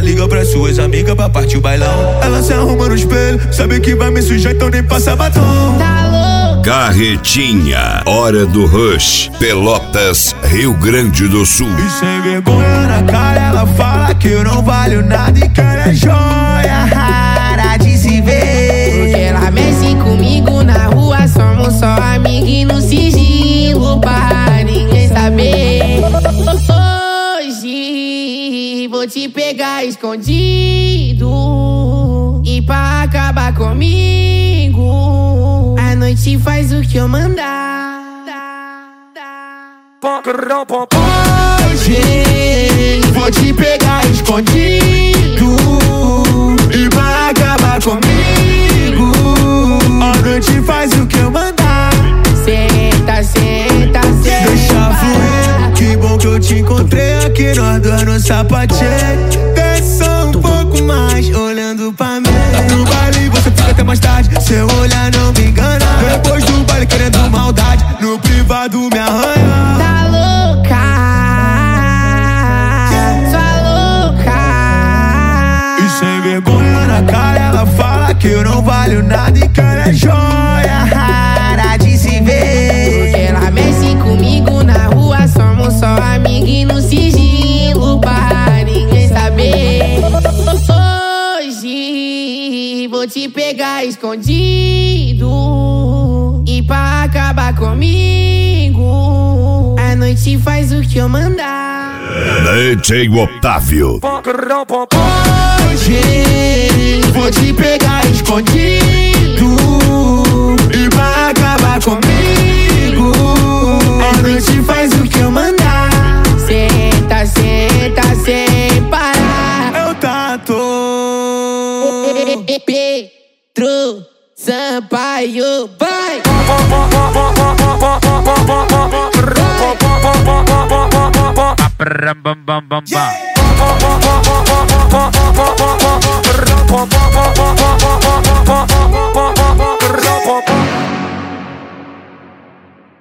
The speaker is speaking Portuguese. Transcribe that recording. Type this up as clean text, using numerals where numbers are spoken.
liga pra suas amigas pra partir o bailão. Ela se arruma no espelho, sabe que vai me sujar, então nem passa batom. Carretinha, hora do rush, Pelotas, Rio Grande do Sul. E sem vergonha na cara ela fala que eu não valho nada e que ela é joia rara de se ver. Porque ela mexe comigo na rua, somos só amigos e no sigilo pra ninguém saber. Hoje vou te pegar escondido e pra acabar comigo a noite faz o que eu mandar. Hoje vou te pegar escondido e pra acabar comigo a noite faz o que eu mandar. Senta, senta, senta. Deixa fluir, que bom que eu te encontrei aqui, nós dois no sapatinho. Desce só um pouco mais, olhando pra mim. No baile você fica até mais tarde, seu olhar não me engana. Depois do baile querendo maldade, no privado me arranha. Tá louca, sua louca. E sem vergonha na cara ela fala que eu não valho nada e que ela é joia rara de se ver. Porque ela mexe comigo na rua, somos só amigos e no sigilo pra ninguém saber. Hoje vou te pegar escondido e pra acabar comigo a noite faz o que eu mandar. DJ Otávio. Hoje vou te pegar escondido e pra acabar comigo a noite faz o que eu mandar. Senta, senta, sem parar. Eu tatu Pedro Sampaio, vai! Bam bam bam bam bam.